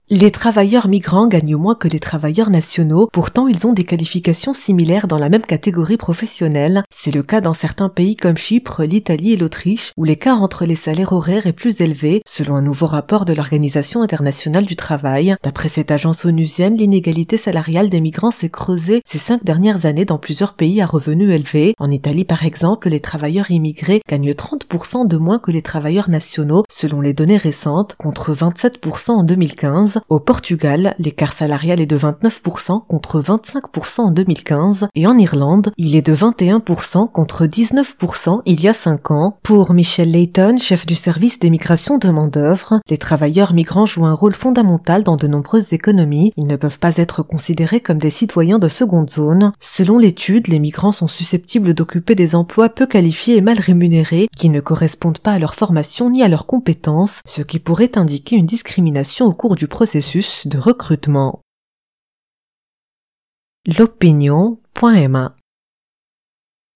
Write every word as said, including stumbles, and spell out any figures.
Les travailleurs migrants gagnent moins que les travailleurs nationaux, pourtant ils ont des qualifications similaires dans la même catégorie professionnelle. C'est le cas dans certains pays comme Chypre, l'Italie et l'Autriche, où l'écart entre les salaires horaires est plus élevé, selon un nouveau rapport de l'Organisation internationale du travail. D'après cette agence onusienne, l'inégalité salariale des migrants s'est creusée ces cinq dernières années dans plusieurs pays à revenus élevés. En Italie par exemple, les travailleurs immigrés gagnent trente pour cent de moins que les travailleurs nationaux, selon les données récentes, contre vingt-sept pour cent en deux mille quinze. Au Portugal, l'écart salarial est de vingt-neuf pour cent contre vingt-cinq pour cent en deux mille quinze et en Irlande, il est de vingt et un pour cent contre dix-neuf pour cent il y a cinq ans. Pour Michel Layton, chef du service des migrations de main-d'œuvre, les travailleurs migrants jouent un rôle fondamental dans de nombreuses économies. Ils ne peuvent pas être considérés comme des citoyens de seconde zone. Selon l'étude, les migrants sont susceptibles d'occuper des emplois peu qualifiés et mal rémunérés qui ne correspondent pas à leur formation ni à leurs compétences, ce qui pourrait indiquer une discrimination au cours du processus de recrutement. L'opinion point m a